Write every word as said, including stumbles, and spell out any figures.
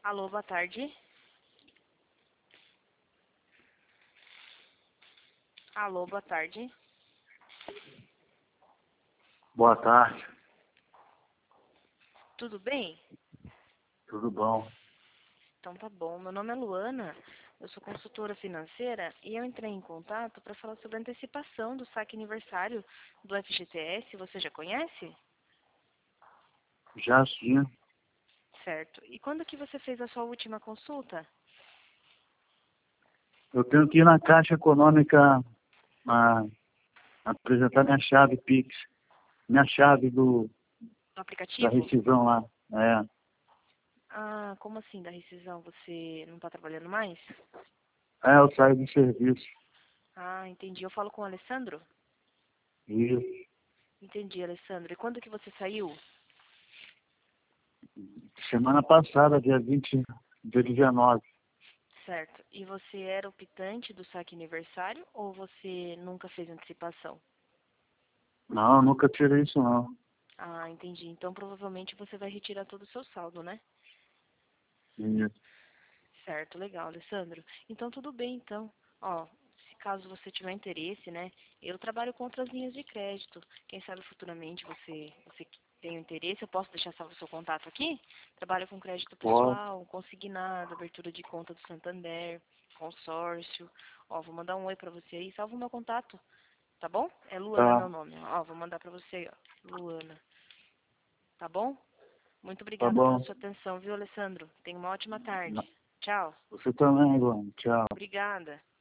Alô, boa tarde. Alô, boa tarde. Boa tarde, Tudo bem? tudo bom? Então tá bom. Meu nome é Luana, eu sou consultora financeira e eu entrei em contato para falar sobre a antecipação do saque aniversário do F G T S. Você já conhece? Já sim, Certo. E quando que você fez a sua última consulta? eu tenho que ir na Caixa Econômica a, apresentar minha chave Pix, minha chave do, No da aplicativo? rescisão lá. É, Ah, como assim da rescisão? Você não está trabalhando mais? é, eu saio do serviço. Ah, entendi. Eu falo com o Alessandro? E Entendi, Alessandro. E quando que você saiu? semana passada, dia vinte, dia dezenove. Certo. E você era optante do saque aniversário ou você nunca fez antecipação? Não, eu nunca tirei isso não. Ah, entendi. Então provavelmente você vai retirar todo o seu saldo, né? E, Certo, legal, Alessandro. Então tudo bem, então. Ó, se caso você tiver interesse, né? Eu trabalho com outras linhas de crédito. Quem sabe futuramente você, você tem interesse, eu posso deixar salvo o seu contato aqui? Trabalho com crédito pode, pessoal, consignado, abertura de conta do Santander, consórcio. Ó, vou mandar um oi pra você aí, salva o meu contato, tá bom? É Luana tá, meu nome. Ó, vou mandar pra você aí, ó. Luana, tá bom? Muito tá obrigada pela bom. sua atenção, viu, Alessandro? Tenha uma ótima tarde. Tchau. Você também, Luana. Tchau. Obrigada.